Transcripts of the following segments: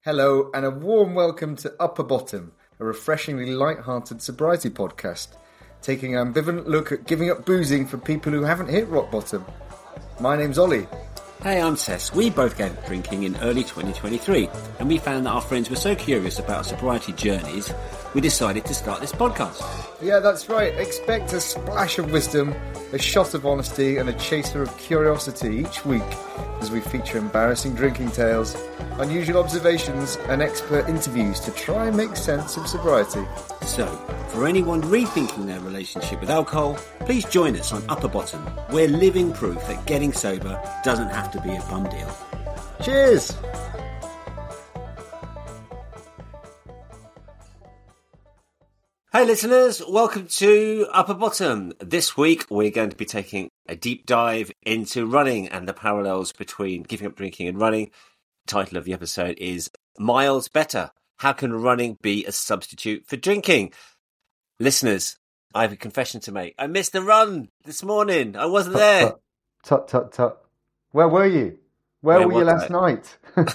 Hello, and a warm welcome to Upper Bottom, a refreshingly light-hearted sobriety podcast, taking an ambivalent look at giving up boozing for people who haven't hit rock bottom. My name's Ollie. Hey, I'm Sess. We both gave up drinking in early 2023, and we found that our friends were so curious about our sobriety journeys, we decided to start this podcast. Yeah, that's right. Expect a splash of wisdom, a shot of honesty, and a chaser of curiosity each week as we feature embarrassing drinking tales, unusual observations, and expert interviews to try and make sense of sobriety. So, for anyone rethinking their relationship with alcohol, please join us on Upper Bottom. We're living proof that getting sober doesn't have to be a bum deal. Cheers! Hey listeners, welcome to Upper Bottom. This week we're going to be taking a deep dive into running and the parallels between giving up drinking and running. The title of the episode is Miles Better. How can running be a substitute for drinking? Listeners, I have a confession to make. I missed the run this morning. I wasn't there. Tut. Where were you? Where were you last night?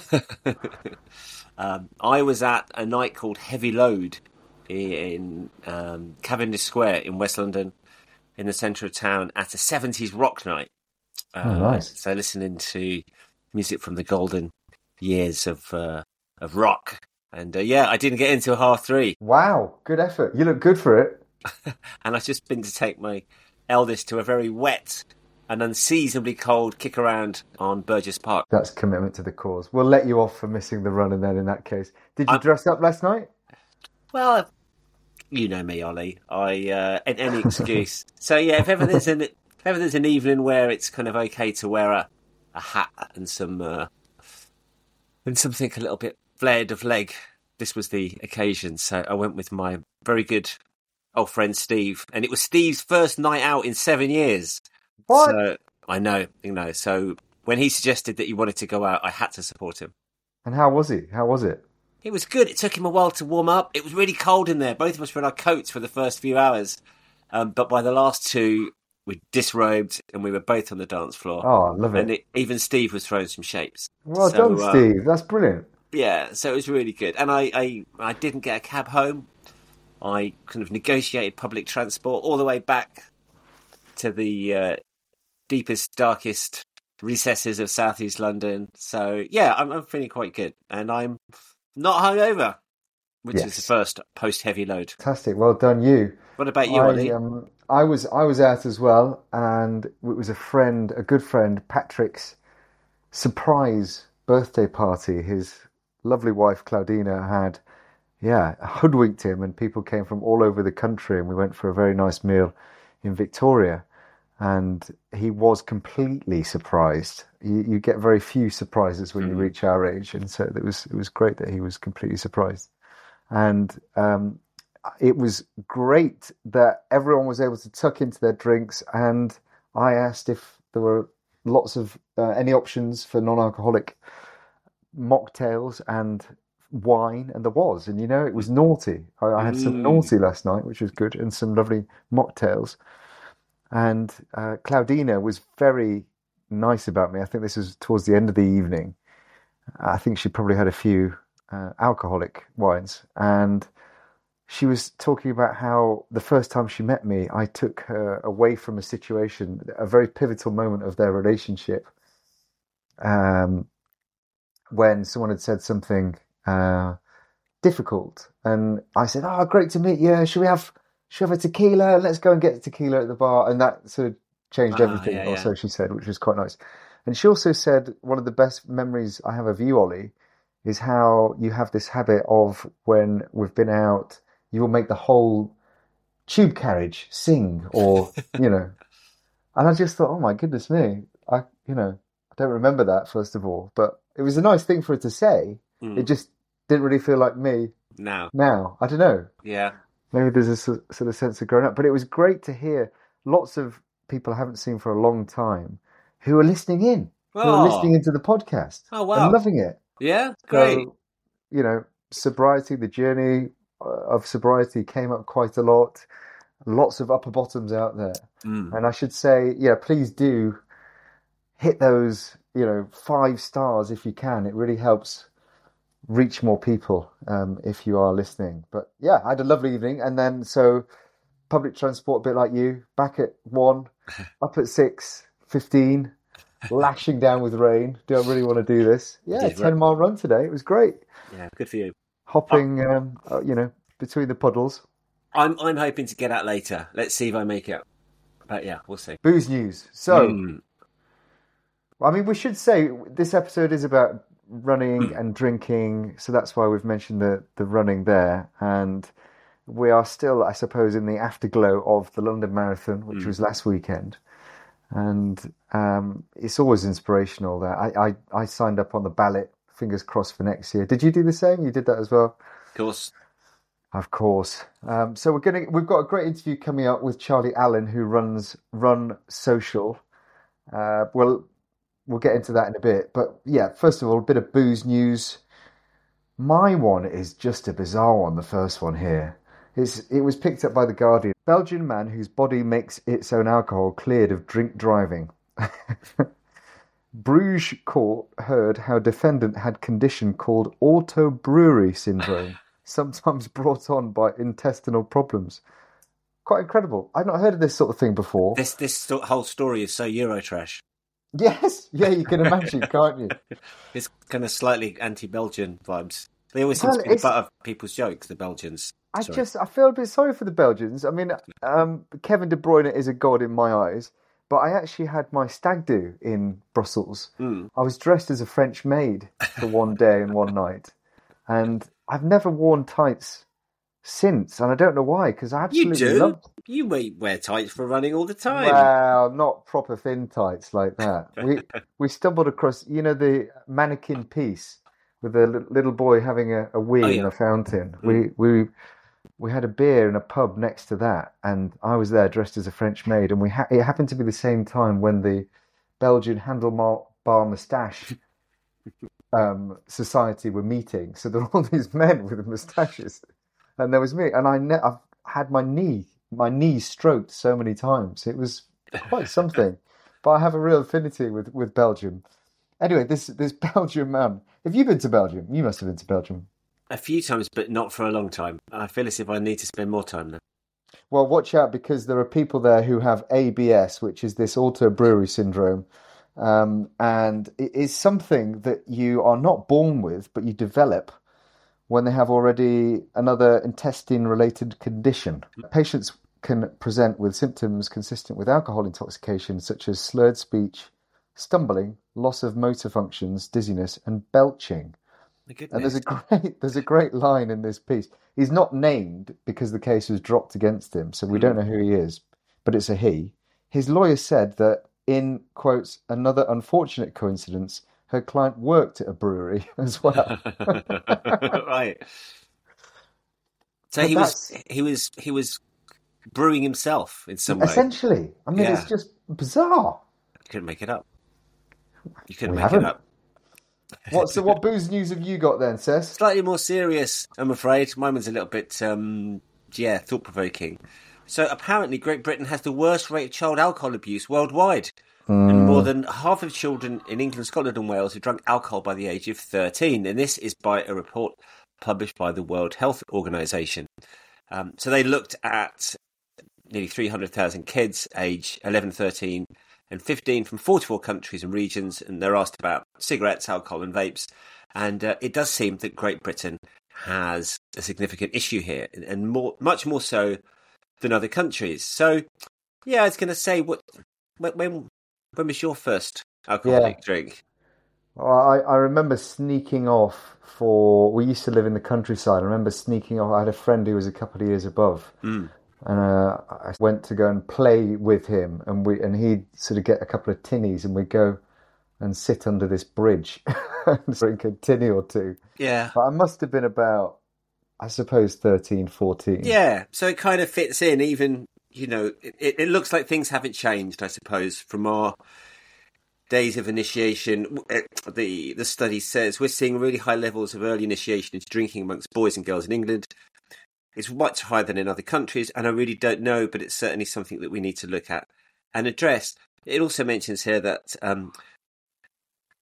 I was at a night called Heavy Load in Cavendish Square in West London, in the centre of town, at a 70s rock night. Nice. So listening to music from the golden years of rock. And I didn't get in till 3:30. Wow, good effort. You look good for it. And I've just been to take my eldest to a very wet and unseasonably cold kick around on Burgess Park. That's commitment to the cause. We'll let you off for missing the run, and then in that case. Did you dress up last night? Well, you know me, Ollie. Any excuse. So yeah, if ever there's an evening where it's kind of okay to wear a hat and something a little bit flared of leg, this was the occasion. So I went with my very good old friend Steve, and it was Steve's first night out in 7 years. What? So I know. So when he suggested that he wanted to go out, I had to support him. And how was he? How was it? It was good. It took him a while to warm up. It was really cold in there. Both of us were in our coats for the first few hours. But by the last two, we disrobed and we were both on the dance floor. Oh, I love it. And even Steve was throwing some shapes. Well done, Steve. That's brilliant. Yeah, so it was really good. And I didn't get a cab home. I kind of negotiated public transport all the way back to the deepest, darkest recesses of southeast London. So, yeah, I'm feeling quite good. And I'm not hungover, which is the first post-heavy load. Fantastic. Well done, you. What about you, Ollie? I was out as well, and it was a good friend, Patrick's surprise birthday party. His lovely wife, Claudina, had, hoodwinked him, and people came from all over the country, and we went for a very nice meal in Victoria. And he was completely surprised. You get very few surprises when you reach our age, and so it was great that he was completely surprised. And it was great that everyone was able to tuck into their drinks. And I asked if there were lots of any options for non-alcoholic mocktails and wine, and there was. And it was naughty. I had some naughty last night, which was good, and some lovely mocktails. And Claudina was very nice about me. I think this was towards the end of the evening. I think she probably had a few alcoholic wines. And she was talking about how the first time she met me, I took her away from a situation, a very pivotal moment of their relationship, when someone had said something difficult. And I said, "Oh, great to meet you. Should we have a tequila? Let's go and get tequila at the bar." And that sort of changed everything, or so she said, which was quite nice. And she also said, one of the best memories I have of you, Ollie, is how you have this habit of, when we've been out, you will make the whole tube carriage sing, or, And I just thought, oh my goodness me, I don't remember that, first of all. But it was a nice thing for her to say. It just didn't really feel like me now. I don't know. Yeah. Maybe there's a sort of sense of growing up. But it was great to hear lots of people I haven't seen for a long time who are listening in, who are listening into the podcast. Oh, wow. And loving it. Yeah, great. So, sobriety, the journey of sobriety came up quite a lot. Lots of upper bottoms out there. And I should say, please do hit those, 5 stars if you can. It really helps reach more people if you are listening. But yeah, I had a lovely evening, and then so public transport, a bit like you, back at 1, up at 6:15, lashing down with rain. Do I really want to do this? You Yeah, did right. 10-mile run today. It was great. Yeah, good for you. I- Hopping, between the puddles. I'm hoping to get out later. Let's see if I make it. But yeah, we'll see. Booze news. So, Mm. I mean, we should say this episode is about running and drinking, so that's why we've mentioned the running there. And we are still, I suppose, in the afterglow of the London Marathon, which was last weekend. And it's always inspirational that I signed up on the ballot, fingers crossed for next year. Did you do the same? You did that as well? Of course. Of course. So we've got a great interview coming up with Charlie Allen, who runs Run Social. We'll get into that in a bit. But yeah, first of all, a bit of booze news. My one is just a bizarre one, the first one here. It was picked up by The Guardian. Belgian man whose body makes its own alcohol cleared of drink driving. Bruges court heard how defendant had condition called auto-brewery syndrome, sometimes brought on by intestinal problems. Quite incredible. I've not heard of this sort of thing before. This whole story is so Eurotrash. Yes, yeah, you can imagine, can't you? It's kind of slightly anti-Belgian vibes. They always seem Well, to be the it's- butt of people's jokes, the Belgians. Sorry. I feel a bit sorry for the Belgians. I mean, Kevin De Bruyne is a god in my eyes, but I actually had my stag do in Brussels. I was dressed as a French maid for one day and one night, and I've never worn tights since, and I don't know why, because I You absolutely do. loved. You wear tights for running all the time. Well, not proper thin tights like that. We stumbled across, the mannequin piece with a little boy having a wee Oh, in yeah. a fountain. We had a beer in a pub next to that, and I was there dressed as a French maid, and it happened to be the same time when the Belgian Handlebar Moustache Society were meeting. So there were all these men with moustaches, and there was me, and I've had my knee stroked so many times. It was quite something. But I have a real affinity with Belgium. Anyway, this Belgian man. Have you been to Belgium? You must have been to Belgium. A few times, but not for a long time. I feel as if I need to spend more time there. Well, watch out because there are people there who have ABS, which is this auto-brewery syndrome. And it is something that you are not born with, but you develop when they have already another intestine-related condition. Patients can present with symptoms consistent with alcohol intoxication, such as slurred speech, stumbling, loss of motor functions, dizziness, and belching. My And goodness. there's a great line in this piece. He's not named because the case was dropped against him, so we don't know who he is, but it's a he. His lawyer said that in quotes, another unfortunate coincidence, her client worked at a brewery as well. Right. So But he was brewing himself in some way. essentially, I mean, Yeah. it's just bizarre. You couldn't make it up. You couldn't We make haven't. it up. What booze news have you got then, Cess? Slightly more serious, I'm afraid. Mine was a little bit, thought-provoking. So apparently Great Britain has the worst rate of child alcohol abuse worldwide. And more than half of children in England, Scotland and Wales have drunk alcohol by the age of 13. And this is by a report published by the World Health Organization. So they looked at nearly 300,000 kids, age 11, 13 and 15 from 44 countries and regions. And they're asked about cigarettes, alcohol and vapes. And it does seem that Great Britain has a significant issue here, and much more so than other countries. So, yeah, I was going to say, when was your first alcoholic drink? Well, I remember sneaking off we used to live in the countryside. I remember sneaking off. I had a friend who was a couple of years above. And I went to go and play with him, and he'd sort of get a couple of tinnies, and we'd go and sit under this bridge and drink a tinny or two. Yeah. But I must have been about, I suppose, 13, 14. Yeah, so it kind of fits in, even, it looks like things haven't changed, I suppose, from our days of initiation. The study says we're seeing really high levels of early initiation into drinking amongst boys and girls in England. It's much higher than in other countries, and I really don't know, but it's certainly something that we need to look at and address. It also mentions here that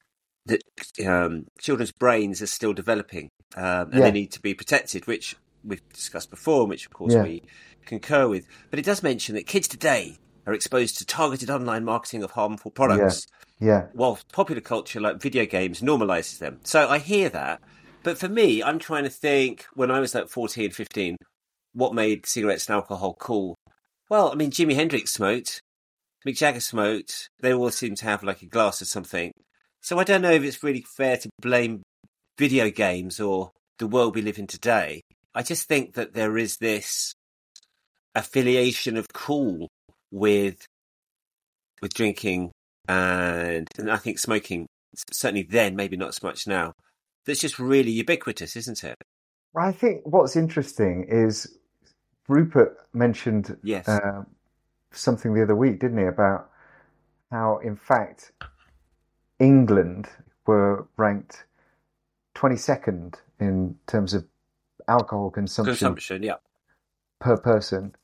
that children's brains are still developing, and Yeah, they need to be protected, which we've discussed before, and which of course yeah, we concur with. But it does mention that kids today are exposed to targeted online marketing of harmful yeah, products, yeah. while popular culture like video games normalizes them. So I hear that. But for me, I'm trying to think, when I was like 14, 15, what made cigarettes and alcohol cool? Well, I mean, Jimi Hendrix smoked, Mick Jagger smoked. They all seem to have like a glass of something. So I don't know if it's really fair to blame video games or the world we live in today. I just think that there is this affiliation of cool with drinking and I think smoking, certainly then, maybe not so much now. That's just really ubiquitous, isn't it? I think what's interesting is Rupert mentioned Yes. something the other week, didn't he, about how, in fact, England were ranked 22nd in terms of alcohol consumption Consumption, yeah. per person.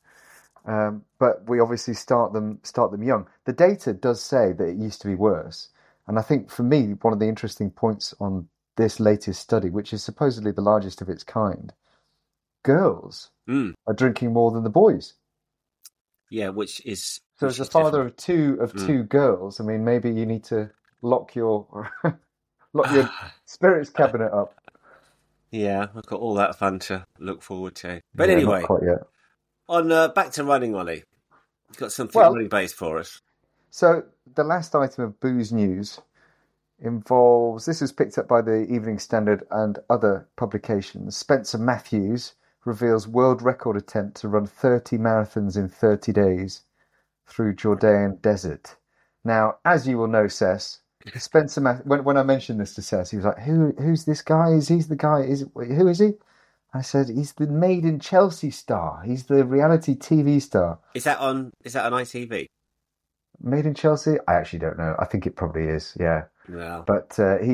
But we obviously start them young. The data does say that it used to be worse, and I think for me one of the interesting points on this latest study, which is supposedly the largest of its kind, girls Mm. are drinking more than the boys. Yeah, which is So which as a is father different. of two girls, I mean, maybe you need to lock your lock your spirits cabinet up. Yeah, I've got all that fun to look forward to. But Yeah, not anyway, quite yet. on back to running, Ollie. You've got something Well, running based for us. so the last item of booze news involves, this was picked up by the Evening Standard and other publications. Spencer Matthews reveals world record attempt to run 30 marathons in 30 days through Judean desert. Now, as you will know, Sess, Spencer when I mentioned this to Sess, he was like, who's this guy? He's the guy? Who is he? I said, he's the Made in Chelsea star. He's the reality TV star. Is that on ITV? Made in Chelsea? I actually don't know. I think it probably is, yeah. Well, But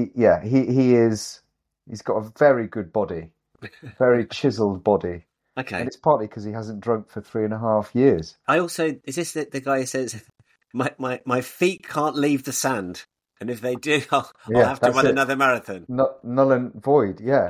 he is. He's got a very good body, very chiseled body, okay. and it's partly because he hasn't drunk for 3.5 years. I also, is this the guy who says, my feet can't leave the sand, and if they do, I'll Yeah, have to that's run it. another marathon. Null and void. Yeah,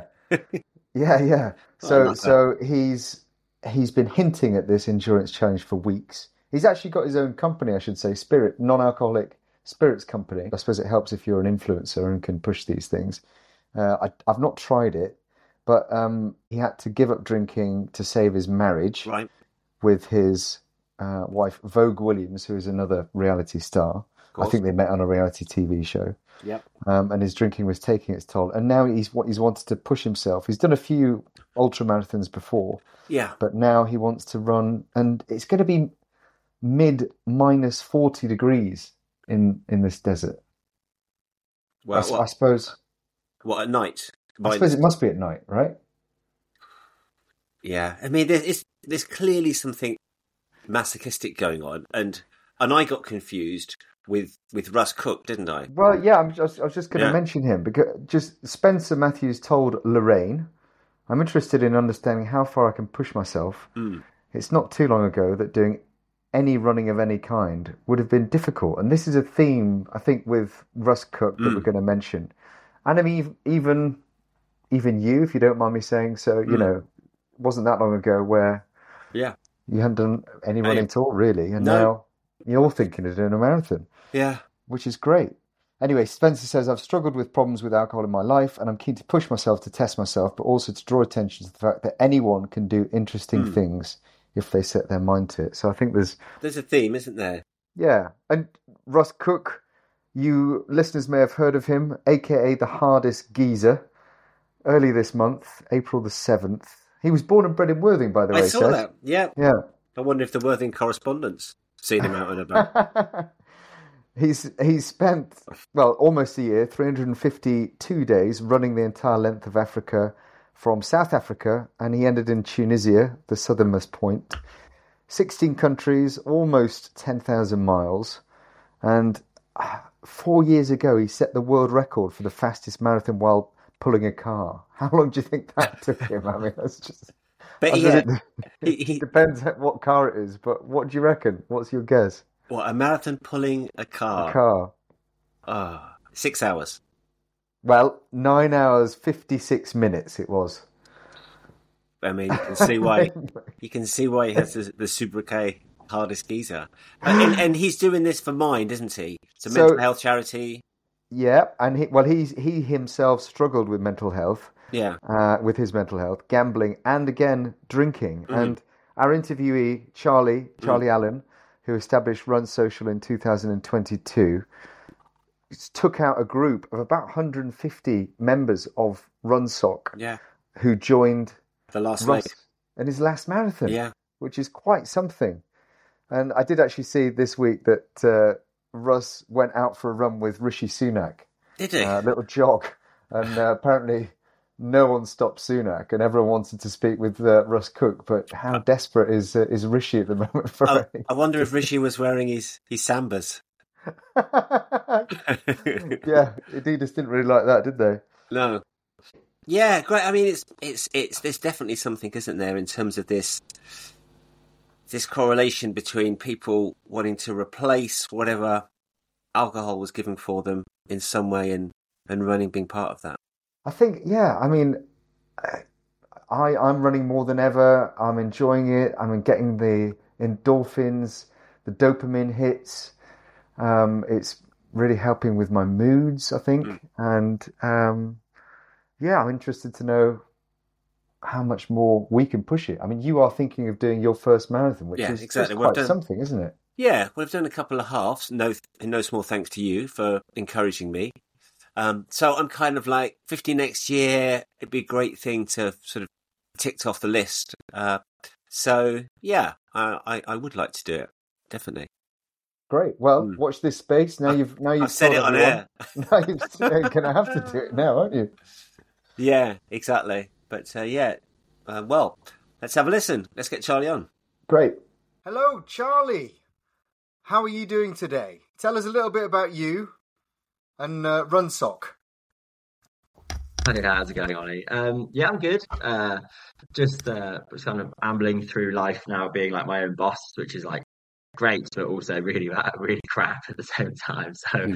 yeah. So he's been hinting at this endurance challenge for weeks. He's actually got his own company, I should say, Spirit, non-alcoholic spirits company. I suppose it helps if you're an influencer and can push these things. I've not tried it, but he had to give up drinking to save his marriage Right. with his wife, Vogue Williams, who is another reality star. I think they met on a reality TV show. Yep. And his drinking was taking its toll. And now he's wanted to push himself. He's done a few ultra marathons before. Yeah. But now he wants to run, and it's going to be mid minus 40 degrees in this desert. Well, I suppose. What, at night? I suppose it must be at night, right? Yeah. I mean, there's clearly something masochistic going on, and I got confused with Russ Cook, didn't I? Well, yeah, I was just going to mention him because just Spencer Matthews told Lorraine, I'm interested in understanding how far I can push myself. It's not too long ago that doing any running of any kind would have been difficult. And this is a theme, I think, with Russ Cook that we're going to mention. And I mean, even you, if you don't mind me saying so, you know, it wasn't that long ago where you hadn't done any running at all, really. And now you're thinking of doing a marathon. Yeah. Which is great. Anyway, Spencer says, I've struggled with problems with alcohol in my life, and I'm keen to push myself to test myself, but also to draw attention to the fact that anyone can do interesting things if they set their mind to it. So I think there's a theme, isn't there? Yeah. And Russ Cook, you listeners may have heard of him, aka the hardest geezer. Early this month, April the 7th. He was born and bred in Worthing, by the way. I saw that. Yeah. Yeah. I wonder if the Worthing correspondents seen him out and about. He's spent, well, almost a year, 352 days running the entire length of Africa from South Africa, and he ended in Tunisia, the southernmost point. 16 countries, almost 10,000 miles. And 4 years ago, he set the world record for the fastest marathon while pulling a car. How long do you think that took him? I mean, that's just... But it depends what car it is, but what do you reckon? What's your guess? What, a marathon pulling a car? A car. 6 hours. Well, 9 hours 56 minutes it was. I mean, you can see why. You can see why he has the sobriquet hardest geezer, and he's doing this for Mind, isn't he? It's a mental So health charity. yeah, and he himself struggled with mental health, Yeah. with his mental health, gambling, and again drinking. Mm, And our interviewee mm, Charlie Allen, who established Run Social in 2022, took out a group of about 150 members of RunSock yeah. who joined The last leg. Russ in his last marathon, Yeah. which is quite something. And I did actually see this week that Russ went out for a run with Rishi Sunak, Did he? a little jog, and apparently no one stopped Sunak, and everyone wanted to speak with Russ Cook. But how desperate is Rishi at the moment for I wonder if Rishi was wearing his sambas. Yeah, Adidas didn't really like that, did they? No. Yeah, great. I mean, it's there's definitely something, isn't there, in terms of this correlation between people wanting to replace whatever alcohol was given for them in some way, and running being part of that. I think, yeah. I mean, I'm running more than ever. I'm enjoying it. I'm getting the endorphins, the dopamine hits. It's really helping with my moods, I think. Mm. And yeah, I'm interested to know how much more we can push it. I mean, you are thinking of doing your first marathon, which Yeah, is exactly. just Well, I've quite done. something, isn't it? Yeah, well, I've done a couple of halves. No small thanks to you for encouraging me. So I'm kind of like 50 next year. It'd be a great thing to sort of ticked off the list. So yeah, I would like to do it, definitely. Great. Well, Mm. watch this space. Now you've I've said told it on everyone. air. Now you're going to have to do it now, aren't you? Yeah, exactly. But yeah, well, let's have a listen. Let's get Charlie on. Great. Hello, Charlie. How are you doing today? Tell us a little bit about you and RunSock. Hey, how's it going, Ollie? Yeah, I'm good. Just kind of ambling through life now, being like my own boss, which is like great, but also really really crap at the same time. So,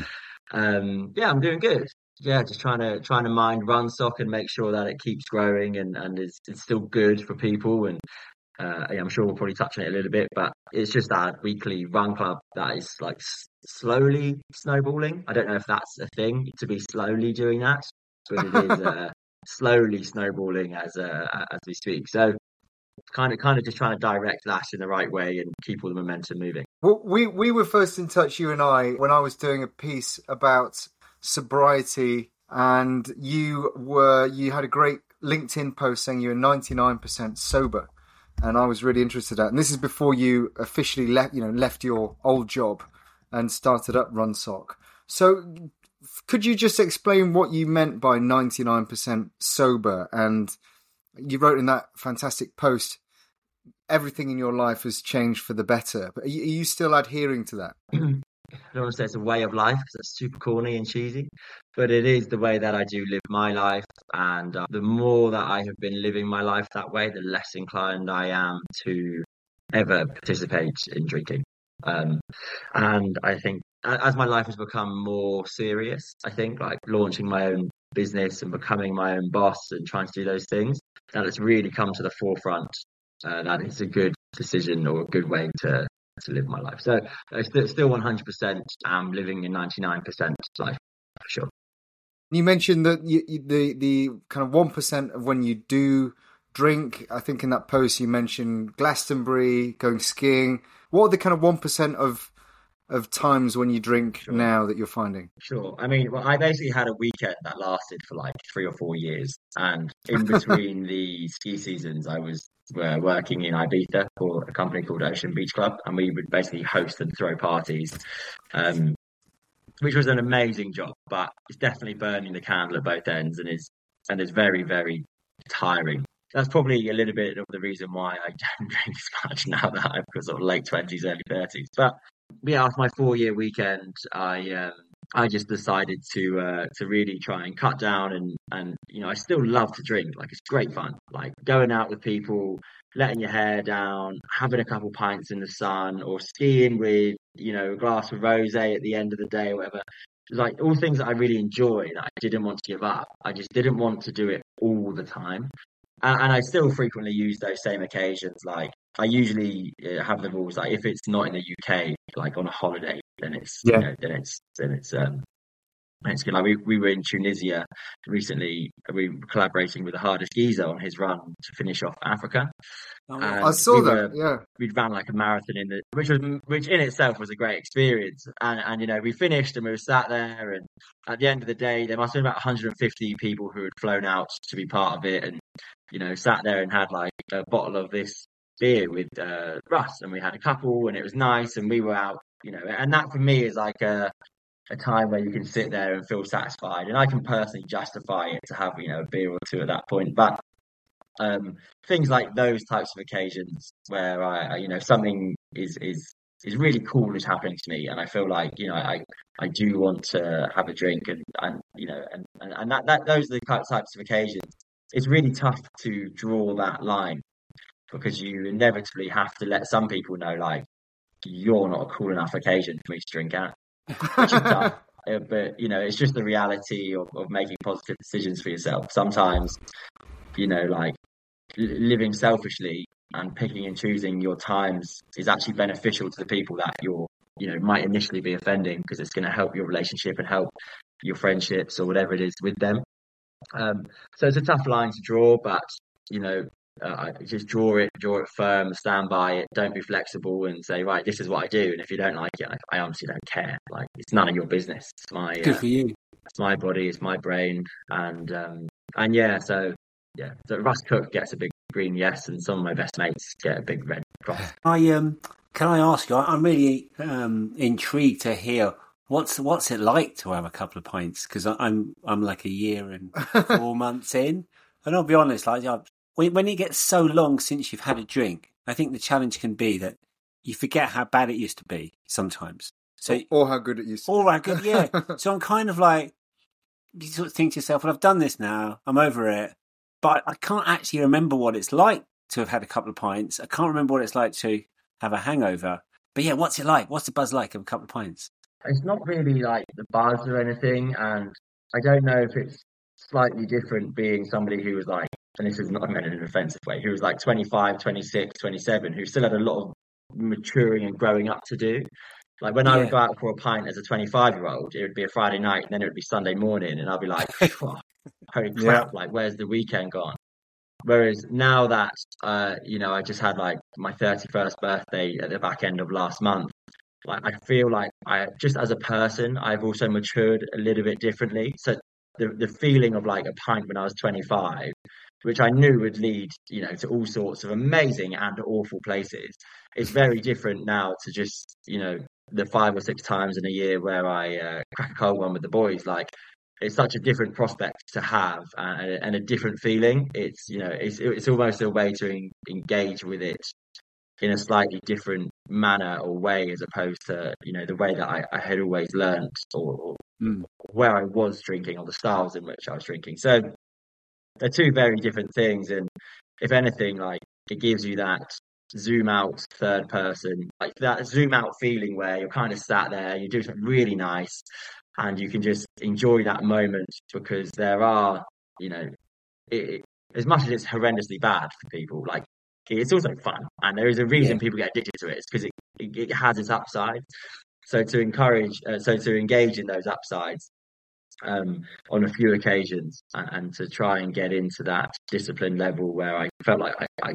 yeah, I'm doing good. Yeah, just trying to mind RunSock and make sure that it keeps growing and it's still good for people. And yeah, I'm sure we'll probably touch on it a little bit, but it's just that weekly run club that is like slowly snowballing. I don't know if that's a thing to be slowly doing that, but it is slowly snowballing as we speak. So kind of just trying to direct that in the right way and keep all the momentum moving. Well, we were first in touch, you and I, when I was doing a piece about sobriety, and you had a great LinkedIn post saying you were 99% sober, and I was really interested in that. And this is before you officially left your old job and started up RunSock. So could you just explain what you meant by 99% sober? And you wrote in that fantastic post, everything in your life has changed for the better. But are you still adhering to that? I don't want to say it's a way of life because that's super corny and cheesy, but it is the way that I do live my life. And the more that I have been living my life that way, the less inclined I am to ever participate in drinking. And I think as my life has become more serious, I think like launching my own business and becoming my own boss and trying to do those things, that it's really come to the forefront. That it's a good decision or a good way to live my life. So still 100%. I'm living in 99% life for sure. You mentioned that the kind of 1% of when you do drink. I think in that post you mentioned Glastonbury, going skiing. What are the kind of 1% of times when you drink now that you're finding? Sure. I mean, well, I basically had a weekend that lasted for like 3 or 4 years, and in between the ski seasons, I was working in Ibiza for a company called Ocean Beach Club, and we would basically host and throw parties, which was an amazing job, but it's definitely burning the candle at both ends, and is very, very tiring. That's probably a little bit of the reason why I don't drink as much now that I'm sort of late 20s, early 30s. But yeah, after my 4-year weekend, I just decided to really try and cut down and I still love to drink. Like it's great fun. Like going out with people, letting your hair down, having a couple pints in the sun, or skiing with a glass of rosé at the end of the day or whatever. like all things that I really enjoy that I didn't want to give up. I just didn't want to do it all the time. And I still frequently use those same occasions. Like I usually have the rules like if it's not in the UK, like on a holiday, then it's you Yeah. know then it's good. Like we were in Tunisia recently. We were collaborating with the hardest geezer on his run to finish off Africa. Oh, And I saw that. Yeah. we'd ran like a marathon which in itself was a great experience. And you know, we finished and we were sat there, and at the end of the day, there must have been about 150 people who had flown out to be part of it, and you know, sat there and had like a bottle of this beer with Russ, and we had a couple, and it was nice, and we were out, you know, and that for me is like a time where you can sit there and feel satisfied, and I can personally justify it to have, you know, a beer or two at that point, but. Things like those types of occasions where you know, something is really cool is happening to me, and I feel like, you know, I do want to have a drink, and you know, and that those are the types of occasions. It's really tough to draw that line because you inevitably have to let some people know, like, you're not a cool enough occasion for me to drink at, which is tough. But you know, it's just the reality of making positive decisions for yourself. Sometimes, you know, like living selfishly and picking and choosing your times is actually beneficial to the people that you're, you know, might initially be offending, because it's going to help your relationship and help your friendships or whatever it is with them. So it's a tough line to draw, but you know, just draw it firm, stand by it, don't be flexible and say, right, this is what I do, and if you don't like it, I honestly don't care. Like, it's none of your business. It's my good for you. it's my body, it's my brain, and yeah, so Russ Cook gets a big green yes, and some of my best mates get a big red cross. Can I ask you? I'm really intrigued to hear what's it like to have a couple of pints, because I'm like a year and 4 months in, and I'll be honest, like when it gets so long since you've had a drink, I think the challenge can be that you forget how bad it used to be sometimes. So or how good it used to be. Or how good, yeah. So I'm kind of like, you sort of think to yourself, well, I've done this now, I'm over it. But I can't actually remember what it's like to have had a couple of pints. I can't remember what it's like to have a hangover. But yeah, what's it like? What's the buzz like of a couple of pints? It's not really like the buzz or anything, and I don't know if it's slightly different being somebody who was like, and this is not meant in an offensive way, who was like 25, 26, 27, who still had a lot of maturing and growing up to do. Like when I would go out for a pint as a 25-year-old, it would be a Friday night, and then it would be Sunday morning, and I'd be like, oh, holy crap, like, where's the weekend gone? Whereas now that, you know, I just had like my 31st birthday at the back end of last month, like I feel like just as a person, I've also matured a little bit differently. So the feeling of like a pint when I was 25, which I knew would lead, you know, to all sorts of amazing and awful places, is very different now to just, you know, the 5 or 6 times in a year where I crack a cold one with the boys. Like, it's such a different prospect to have, and a different feeling. It's, you know, it's almost a way to engage with it in a slightly different manner or way, as opposed to, you know, the way that I had always learned, or where I was drinking, or the styles in which I was drinking. So they're two very different things, and if anything, like, it gives you that zoom out third person, like that zoom out feeling where you're kind of sat there, you do something really nice, and you can just enjoy that moment, because there are, you know, as much as it's horrendously bad for people, like, it's also fun, and there is a reason people get addicted to it. It's because it has its upside. So to engage in those upsides on a few occasions, and to try and get into that discipline level where I felt like I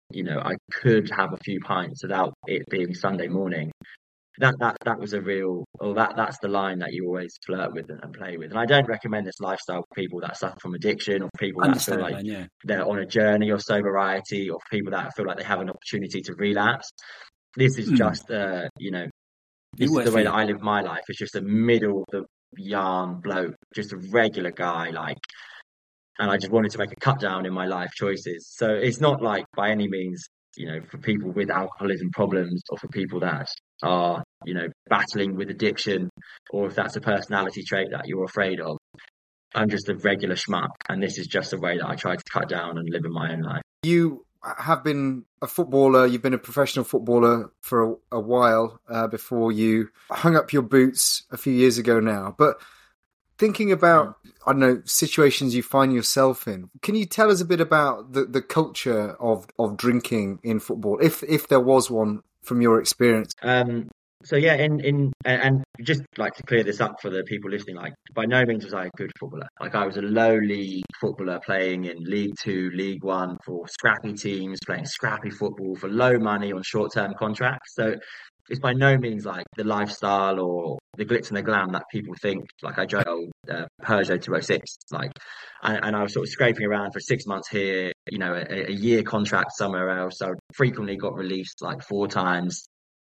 could have a few pints without it being Sunday morning. That was a real, that's the line that you always flirt with and play with. And I don't recommend this lifestyle for people that suffer from addiction, or people that feel like they're on a journey of sobriety, or people that feel like they have an opportunity to relapse. This is just, you know, this is the way that I live my life. It's just a middle of the yarn bloke, just a regular guy, like, and I just wanted to make a cut down in my life choices. So it's not like by any means, you know, for people with alcoholism problems, or for people that are, you know, battling with addiction, or if that's a personality trait that you're afraid of. I'm just a regular schmuck, and this is just a way that I try to cut down and live in my own life. You have been a footballer. You've been a professional footballer for a while before you hung up your boots a few years ago now. But thinking about, I don't know, situations you find yourself in, can you tell us a bit about the culture of drinking in football, if there was one from your experience? So yeah, and just like to clear this up for the people listening, like by no means was I a good footballer. Like I was a low league footballer playing in League Two, League One for scrappy teams, playing scrappy football for low money on short-term contracts. So it's by no means like the lifestyle or the glitz and the glam that people think. Like I drove Peugeot 206, like, and I was sort of scraping around for 6 months here, you know, a year contract somewhere else. So I frequently got released like 4 times.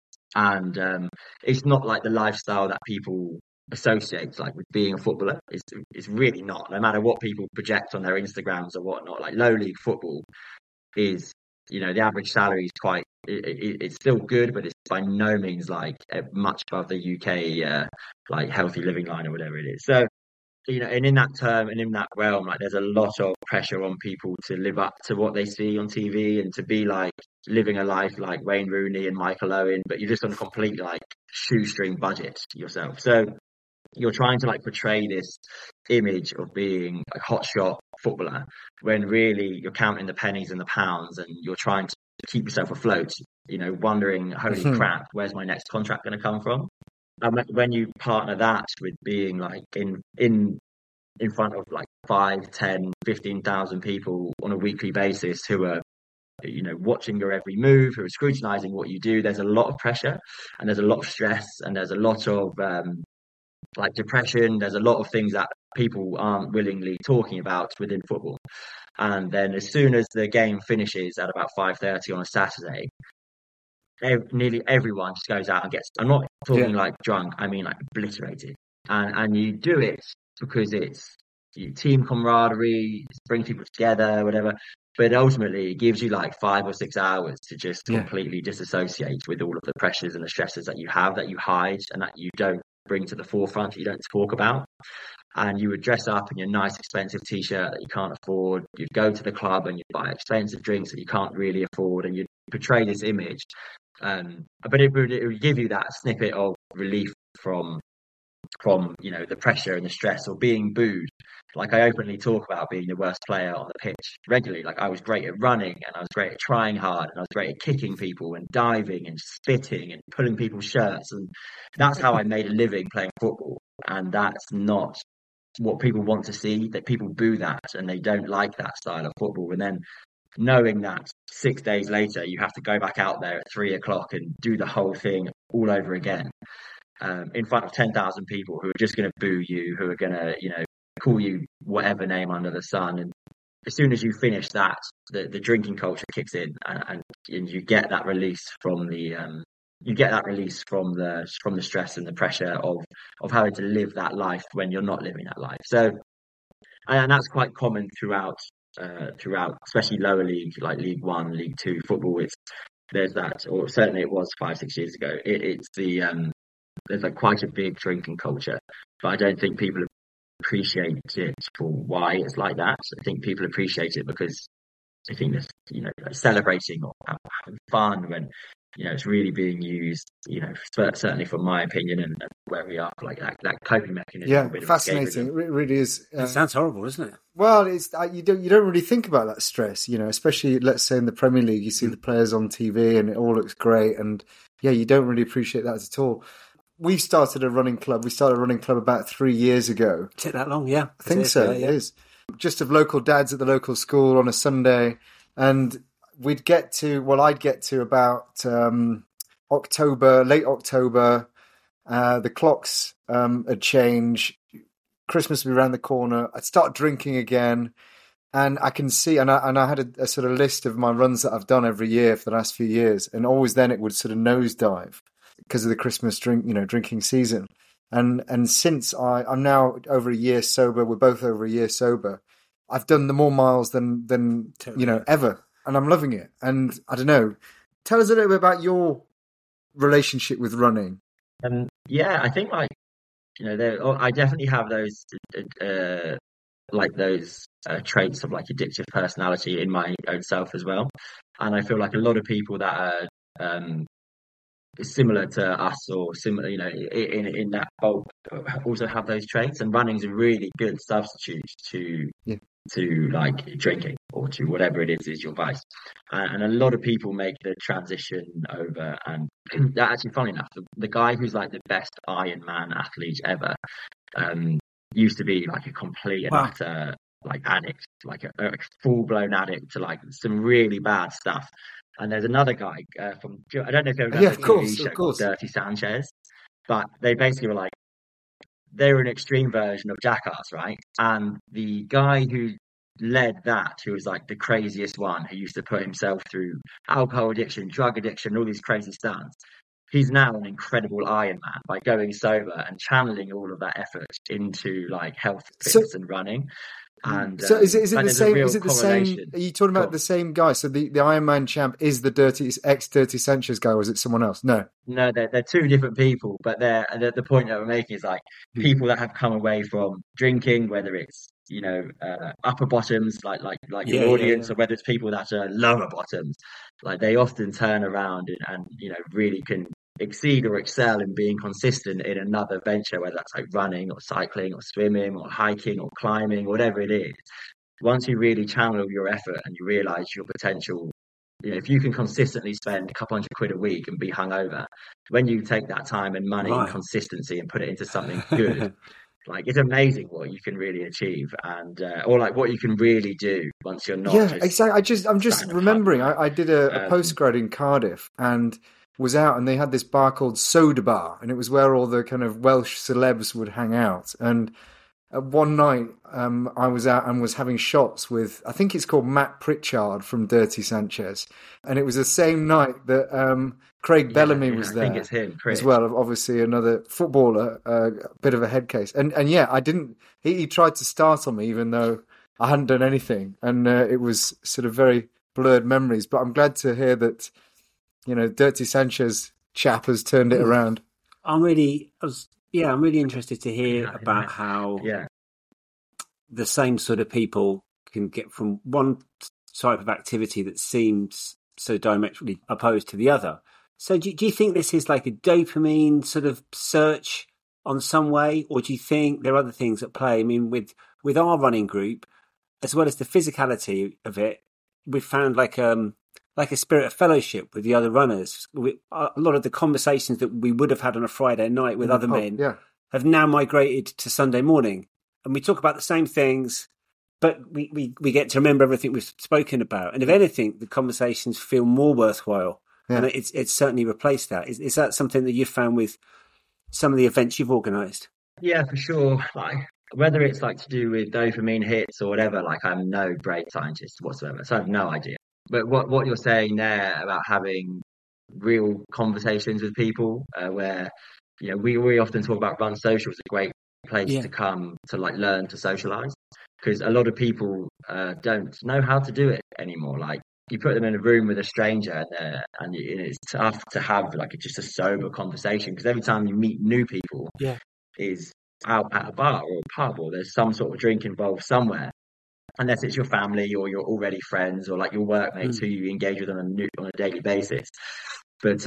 And it's not like the lifestyle that people associate like with being a footballer. It's really not. No matter what people project on their Instagrams or whatnot, like low league football is, you know, the average salary is quite. It's still good, but it's by no means like much above the UK like healthy living line or whatever it is. So, you know, and in that term and in that realm, like there's a lot of pressure on people to live up to what they see on TV and to be like living a life like Wayne Rooney and Michael Owen, but you're just on a complete like shoestring budget yourself. So you're trying to like portray this image of being a hotshot footballer when really you're counting the pennies and the pounds and you're trying to keep yourself afloat, you know, wondering, holy crap, where's my next contract going to come from? And when you partner that with being like in front of like 5, 10, 15,000 people on a weekly basis who are, you know, watching your every move, who are scrutinizing what you do, there's a lot of pressure and there's a lot of stress and there's a lot of like depression. There's a lot of things that people aren't willingly talking about within football. And then as soon as the game finishes at about 5:30 on a Saturday, nearly everyone just goes out and gets, I'm not talking like drunk, I mean like obliterated. And you do it because it's team camaraderie, bring people together, whatever. But ultimately, it gives you like 5 or 6 hours to just completely disassociate with all of the pressures and the stresses that you have, that you hide and that you don't bring to the forefront, that you don't talk about. And you would dress up in your nice, expensive T-shirt that you can't afford. You'd go to the club and you'd buy expensive drinks that you can't really afford, and you'd portray this image. But it would give you that snippet of relief from you know the pressure and the stress or being booed. Like I openly talk about being the worst player on the pitch regularly. Like I was great at running and I was great at trying hard and I was great at kicking people and diving and spitting and pulling people's shirts, and that's how I made a living playing football. And that's not what people want to see. That people boo that and they don't like that style of football. And then knowing that 6 days later you have to go back out there at 3 o'clock and do the whole thing all over again, in front of 10,000 people who are just going to boo you, who are going to, you know, call you whatever name under the sun. And as soon as you finish that, the drinking culture kicks in, and you get that release from the stress and the pressure of having to live that life when you're not living that life. So, and that's quite common throughout, especially lower league, like League One, League Two football. There's that, or certainly it was 5-6 years ago. There's like quite a big drinking culture, but I don't think people appreciate it for why it's like that. I think people appreciate it because I think there's, you know, like celebrating or having fun when, you know, it's really being used, you know, certainly from my opinion and where we are, like that coping mechanism. Yeah, fascinating. It really is. It sounds horrible, doesn't it? Well, it's you don't really think about that stress, you know, especially let's say in the Premier League, you see the players on TV and it all looks great, and yeah, you don't really appreciate that at all. We've started a running club. We started a running club about 3 years ago. Is it that long? Yeah. I think so. It is. Just of local dads at the local school on a Sunday. And I'd get to about October, late October. The clocks had changed. Christmas would be around the corner. I'd start drinking again. And I can see, and I had a sort of list of my runs that I've done every year for the last few years. And always then it would sort of nosedive because of the Christmas drinking season. And since I'm now over a year sober, we're both over a year sober, I've done the more miles than you know, ever. And I'm loving it. And I don't know, tell us a little bit about your relationship with running. Yeah, I think like, you know, I definitely have those like those traits of like addictive personality in my own self as well. And I feel like a lot of people that are similar to us or similar, in that bulk also have those traits. And running's a really good substitute to Yeah. to like drinking or to whatever it is your vice. And a lot of people make the transition over. And that actually, funny enough, the guy who's like the best Ironman athlete ever used to be like a complete and utter like addict, like a full-blown addict to like some really bad stuff. And there's another guy from, I don't know if you've ever done a TV show called Dirty Sanchez, but they basically were like, they were an extreme version of Jackass, right? And the guy who led that, who was like the craziest one, who used to put himself through alcohol addiction, drug addiction, all these crazy stunts, he's now an incredible Ironman by going sober and channeling all of that effort into like health, fitness, and running. And so is it the same? Is it the same? Are you talking about the same guy? So the Ironman champ is the Dirty Sanchez guy, or is it someone else? No, they're two different people. But the point that we're making is like people that have come away from drinking, whether it's upper bottoms like your audience, or whether it's people that are lower bottoms, like they often turn around and really can exceed or excel in being consistent in another venture, whether that's like running or cycling or swimming or hiking or climbing, whatever it is. Once you really channel your effort and you realize your potential, if you can consistently spend a couple £100 a week and be hungover, when you take that time and money and consistency and put it into something good, like it's amazing what you can really achieve, and or like what you can really do once you're not. Yeah, exactly. I'm just remembering. I did a postgrad in Cardiff and was out, and they had this bar called Soda Bar, and it was where all the kind of Welsh celebs would hang out. And one night, I was out and was having shots with, I think it's called Matt Pritchard from Dirty Sanchez, and it was the same night that Craig Bellamy was there. I think it's him, Chris. As well. Obviously, another footballer, a bit of a head case. And yeah, I didn't. He tried to start on me, even though I hadn't done anything, and it was sort of very blurred memories. But I'm glad to hear that. Dirty Sanchez chap has turned it around. I'm really interested to hear about how the same sort of people can get from one type of activity that seems so diametrically opposed to the other. So do you think this is like a dopamine sort of search on some way, or do you think there are other things at play? I mean, with our running group, as well as the physicality of it, we've found like a spirit of fellowship with the other runners. A lot of the conversations that we would have had on a Friday night with other men have now migrated to Sunday morning. And we talk about the same things, but we get to remember everything we've spoken about. And if anything, the conversations feel more worthwhile. Yeah. And it's certainly replaced that. Is that something that you've found with some of the events you've organised? Yeah, for sure. Like, whether it's like to do with dopamine hits or whatever, like I'm no great scientist whatsoever, so I have no idea. But what you're saying there about having real conversations with people, where we often talk about Run Social as a great place to come to like learn to socialize, because a lot of people don't know how to do it anymore. Like you put them in a room with a stranger, and it's tough to have like just a sober conversation, because every time you meet new people, is out at a bar or a pub, or there's some sort of drink involved somewhere. Unless it's your family or your already friends or like your workmates who you engage with on a daily basis. But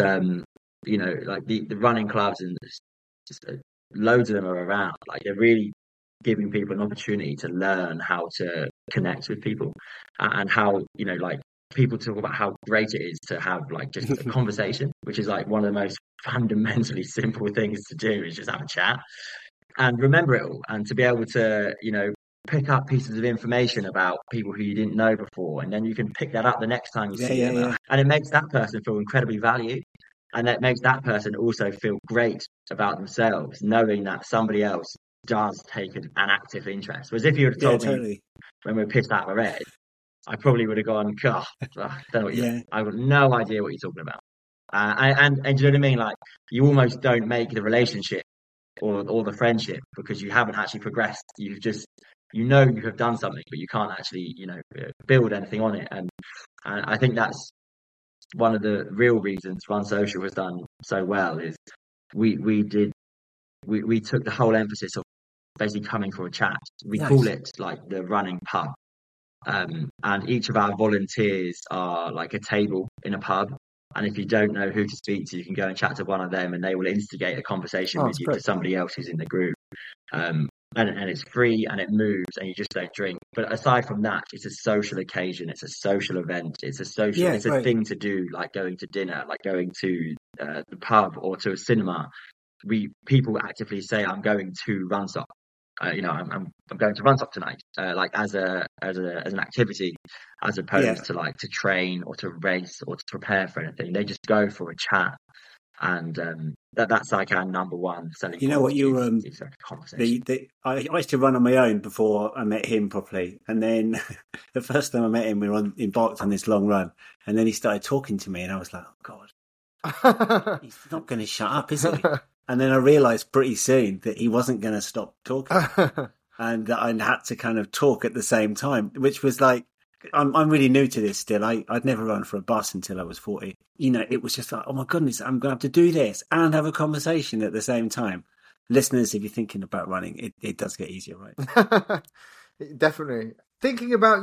like the running clubs and just loads of them are around. Like they're really giving people an opportunity to learn how to connect with people, and how like people talk about how great it is to have like just a conversation, which is like one of the most fundamentally simple things to do, is just have a chat and remember it all, and to be able to pick up pieces of information about people who you didn't know before, and then you can pick that up the next time you see them. And it makes that person feel incredibly valued, and it makes that person also feel great about themselves, knowing that somebody else does take an active interest. Whereas if you had told me when we were pissed out of our head, I probably would have gone, God, I don't know what I have no idea what you're talking about. And do you know what I mean? Like you almost don't make the relationship or the friendship because you haven't actually progressed. You've just you have done something, but you can't actually, build anything on it. And I think that's one of the real reasons Run Social has done so well, is we took the whole emphasis of basically coming for a chat. We Nice. call it like the running pub. And each of our volunteers are like a table in a pub. And if you don't know who to speak to, you can go and chat to one of them and they will instigate a conversation with that's you great. to somebody else who's in the group. And it's free and it moves and you just don't drink. But aside from that, it's a social occasion. It's a social event. It's a thing to do, like going to dinner, like going to the pub or to a cinema. People actively say, I'm going to Runsock. I'm going to Runsock tonight, like as an activity, as opposed to like to train or to race or to prepare for anything. They just go for a chat, and that's like our number one selling. You know what, you is like a conversation. I used to run on my own before I met him properly, and then the first time I met him, we were embarked on this long run, and then he started talking to me, and I was like, oh God, he's not going to shut up, is he? And then I realised pretty soon that he wasn't going to stop talking, and that I had to kind of talk at the same time, which was like, I'm really new to this still. I'd never run for a bus until I was 40. You know, it was just like, oh my goodness, I'm going to have to do this and have a conversation at the same time. Listeners, if you're thinking about running, it does get easier, right? Definitely. Thinking about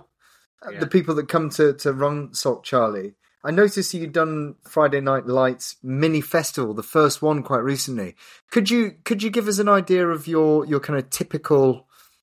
the people that come to Runsock, Charlie, I noticed you'd done Friday Night Lights mini festival, the first one quite recently. Could you give us an idea of your kind of typical,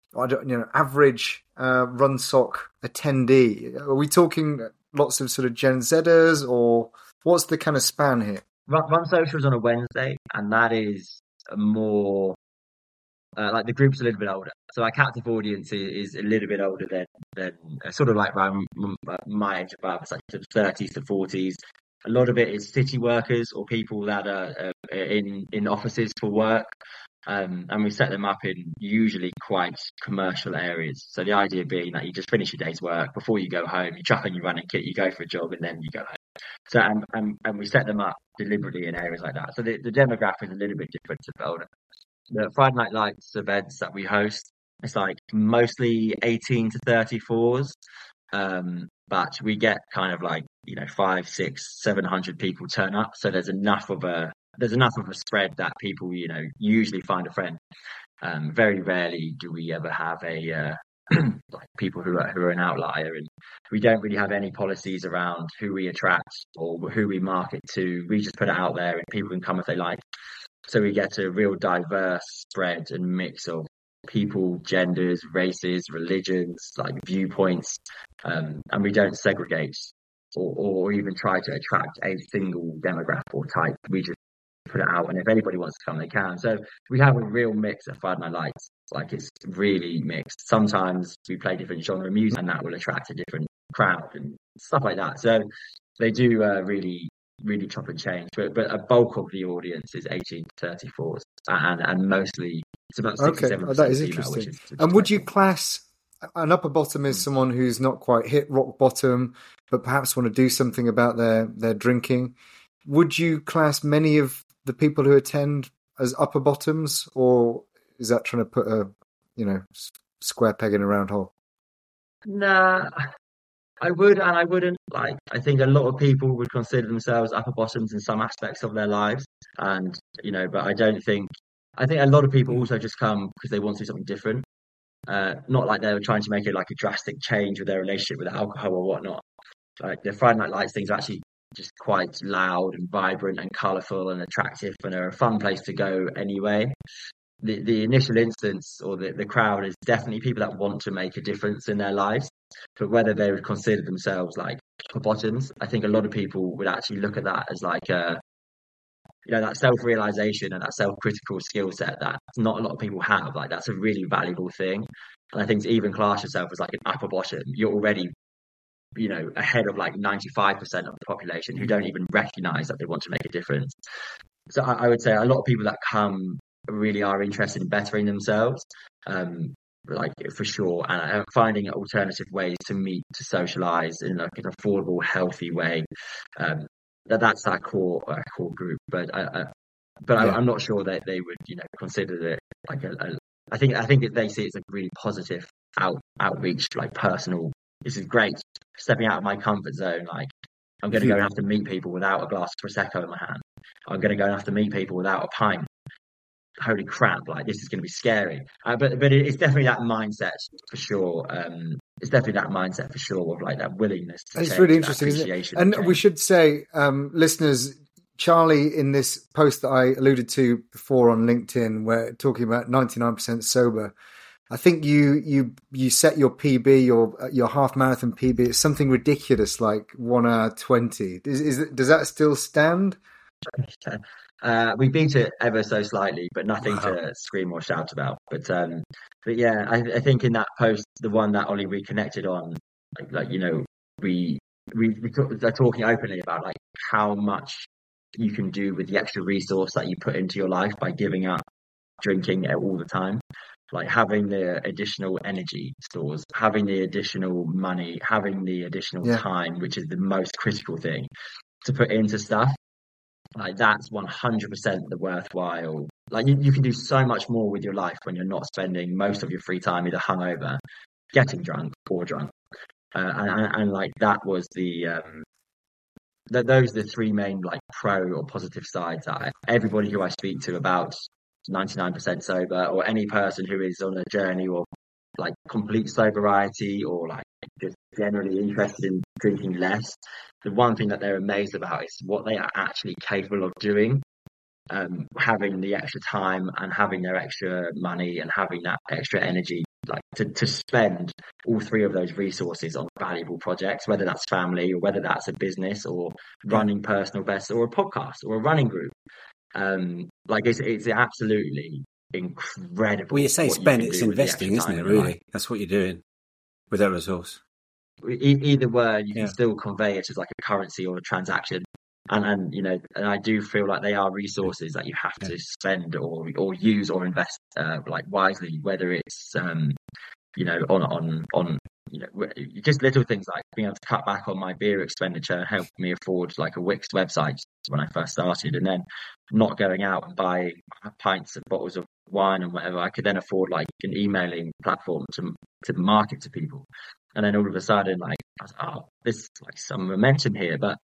average Runsock attendee? Are we talking lots of sort of Gen Zers, or what's the kind of span here? Run Social is on a Wednesday, and that is more like the group's a little bit older. So our captive audience is a little bit older than sort of like around my age above. It's like 30s to 40s. A lot of it is city workers or people that are in offices for work. And we set them up in usually quite commercial areas. So the idea being that you just finish your day's work before you go home, you chuck on your running kit, you go for a jog, and then you go home. So and we set them up deliberately in areas like that. So the demographic is a little bit different to older. The Friday Night Lights events that we host, it's like mostly 18 to 34s, but we get kind of like 500, 600, 700 people turn up. So there's enough of a spread that people usually find a friend. Very rarely do we ever have a like people who are an outlier, and we don't really have any policies around who we attract or who we market to. We just put it out there and people can come if they like. So we get a real diverse spread and mix of people, genders, races, religions, like viewpoints, and we don't segregate or even try to attract a single demographic or type. We just put it out, and if anybody wants to come, they can. So we have a real mix at Friday Night Lights. Like, it's really mixed. Sometimes we play different genre music, and that will attract a different crowd and stuff like that. So they do really chop and change, but a bulk of the audience is 18 to 34s, and mostly it's about 67% that is female, interesting. which is and would you class an upper bottom as someone who's not quite hit rock bottom, but perhaps want to do something about their drinking? Would you class many of the people who attend as upper bottoms, or is that trying to put a square peg in a round hole? Nah, I would and I wouldn't. Like, I think a lot of people would consider themselves upper bottoms in some aspects of their lives, and but I think a lot of people also just come because they want to do something different. Not like they were trying to make it like a drastic change with their relationship with alcohol or whatnot. Like, the Friday Night Lights things are actually just quite loud and vibrant and colourful and attractive, and are a fun place to go anyway. The initial instance or the crowd is definitely people that want to make a difference in their lives, but whether they would consider themselves like bottoms, I think a lot of people would actually look at that as like that self-realization and that self-critical skill set that not a lot of people have. Like, that's a really valuable thing, and I think to even class yourself as like an upper bottom, you're already ahead of like 95% of the population who don't even recognize that they want to make a difference. So I would say a lot of people that come really are interested in bettering themselves, like, for sure, and finding alternative ways to meet, to socialize in like an affordable, healthy way. That's our core group, but I'm not sure that they would consider it like I think that they see it as a really positive outreach, like personal. This is great, stepping out of my comfort zone. Like, I'm going to go and have to meet people without a glass of Prosecco in my hand. I'm going to go and have to meet people without a pint. holy crap, like this is going to be scary. But it's definitely that mindset for sure. It's definitely that mindset for sure of like that willingness to It's change, really that interesting, isn't it? appreciation And of we change. should say, listeners, Charlie, in this post that I alluded to before on LinkedIn, where talking about 99% sober, I think you set your PB, your half marathon PB, it's something ridiculous like 1:20. Does that still stand? We beat it ever so slightly, but nothing Wow. to scream or shout about. But yeah, I think in that post, the one that Ollie reconnected on, like you know, they're talking openly about like how much you can do with the extra resource that you put into your life by giving up drinking all the time. Like having the additional energy stores, having the additional money, having the additional Yeah. time, which is the most critical thing to put into stuff. Like that's 100% the worthwhile. Like you can do so much more with your life when you're not spending most of your free time either hungover, getting drunk, or drunk. And like that was those are the three main like pro or positive sides that everybody who I speak to about 99% sober, or any person who is on a journey or like complete sobriety, or like just generally interested in drinking less, the one thing that they're amazed about is what they are actually capable of doing. Having the extra time and having their extra money and having that extra energy, like to spend all three of those resources on valuable projects, whether that's family or whether that's a business or running personal bests or a podcast or a running group. Like it's absolutely incredible. Well, you say what spend, can it's do with the investing, extra isn't time it? in your life. Really, that's what you're doing with that resource. Either way, you Yeah. can still convey it as like a currency or a transaction. And you know, and I do feel like they are resources that you have to spend or use or invest like wisely, whether it's you know on you know just little things like being able to cut back on my beer expenditure helped me afford like a Wix website when I first started, and then not going out and buying pints and bottles of wine and whatever. I could then afford like an emailing platform to market to people, and then all of a sudden like I was like, oh, there's like some momentum here. But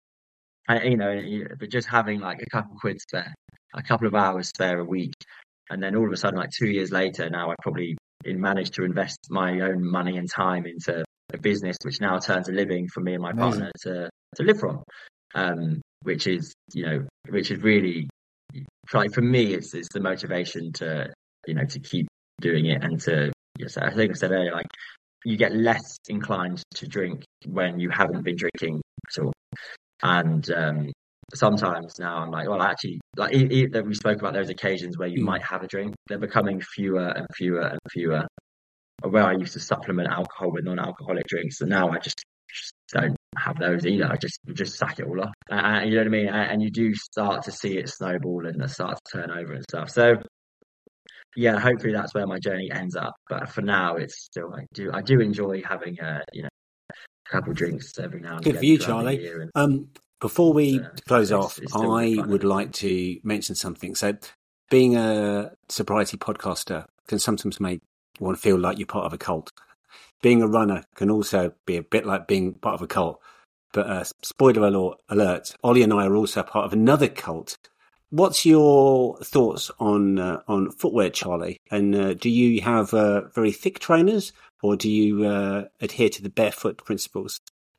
just having like a couple quid spare, a couple of hours spare a week, and then all of a sudden, like 2 years later, now I probably managed to invest my own money and time into a business, which now turns a living for me and my partner to live from, which is really like for me, it's the motivation to keep doing it and to I think I said earlier, like you get less inclined to drink when you haven't been drinking at all. And sometimes now I'm like, well, actually, like we spoke about those occasions where you might have a drink. They're becoming fewer and fewer and fewer. Where I used to supplement alcohol with non-alcoholic drinks, and now I just don't have those either. I just sack it all off. You know what I mean? And you do start to see it snowball and start to turn over and stuff. So yeah, hopefully that's where my journey ends up. But for now, it's still I do enjoy having a couple drinks every now and again. Good for you, Charlie. Before we close off, I would like to mention something. So, being a sobriety podcaster can sometimes make one feel like you're part of a cult. Being a runner can also be a bit like being part of a cult. But spoiler alert, Ollie and I are also part of another cult. What's your thoughts on footwear, Charlie? And do you have very thick trainers, or do you adhere to the barefoot principles?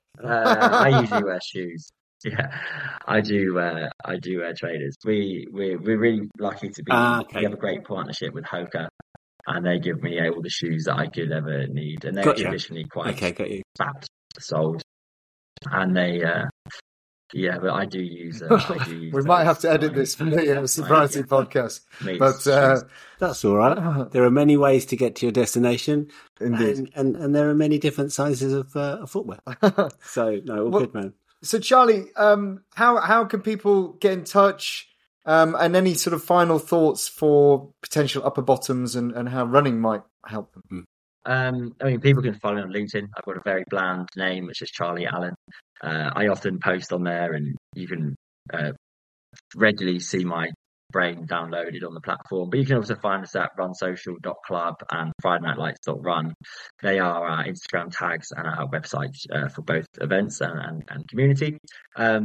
I usually wear shoes. Yeah, I do wear trainers. We're really lucky to be. Okay. We have a great partnership with Hoka, and they give me all the shoes that I could ever need, and they're traditionally quite fat sold, and they. Yeah, but I do use. We might have to edit this for the sobriety podcast, but that's all right. There are many ways to get to your destination, indeed, and there are many different sizes of footwear. So no, good, man. So Charlie, how can people get in touch? And any sort of final thoughts for potential upper bottoms and how running might help them? I mean, people can follow me on LinkedIn. I've got a very bland name, which is Charlie Allen. I often post on there, and you can regularly see my brain downloaded on the platform. But you can also find us at runsocial.club and FridayNightLights.run. They are our Instagram tags and our website for both events and community.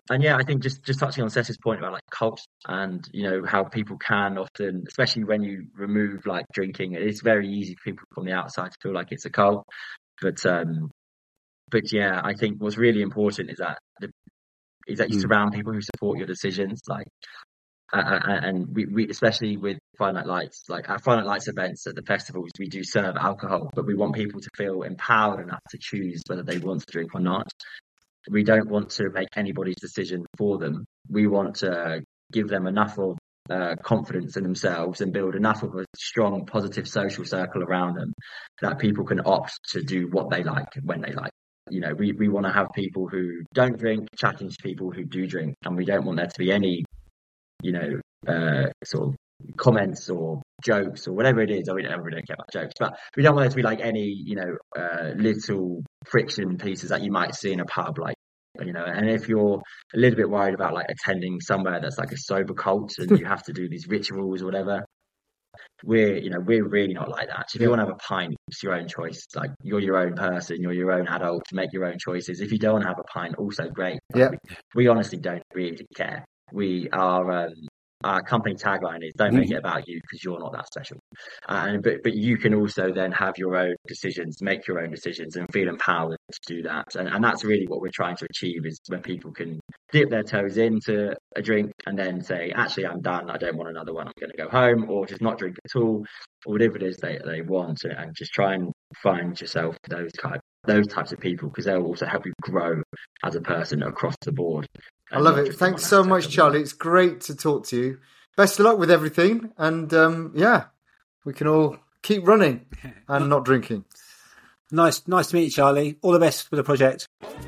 And yeah, I think just touching on Seth's point about like cults and, you know, how people can often, especially when you remove like drinking, it's very easy for people from the outside to feel like it's a cult. But yeah, I think what's really important is that you surround people who support your decisions. Like, and we especially with Friday Night Lights, like our Friday Night Lights events at the festivals, we do serve alcohol, but we want people to feel empowered enough to choose whether they want to drink or not. We don't want to make anybody's decision for them. We want to give them enough of confidence in themselves and build enough of a strong, positive social circle around them that people can opt to do what they like when they like. You know, we want to have people who don't drink chatting to people who do drink, and we don't want there to be any, you know, sort of comments or jokes or whatever it is. I mean, I really don't care about jokes, but we don't want there to be like any, you know, little friction pieces that you might see in a pub, like, you know. And if you're a little bit worried about like attending somewhere that's like a sober cult and you have to do these rituals or whatever, we're really not like that. So if you want to have a pint, it's your own choice. Like, you're your own person, you're your own adult to make your own choices. If you don't want to have a pint, also great. Like, we honestly don't really care. We are our company tagline is "Don't make it about you, because you're not that special." But you can also then have your own decisions, make your own decisions, and feel empowered to do that. And that's really what we're trying to achieve, is when people can dip their toes into a drink and then say, "Actually, I'm done. I don't want another one. I'm going to go home," or just not drink at all, or whatever it is they want, and just try and find yourself those types of people, because they'll also help you grow as a person across the board. I love it. Thanks so much, Charlie. It's great to talk to you. Best of luck with everything. And we can all keep running and not drinking. Nice to meet you, Charlie. All the best with the project.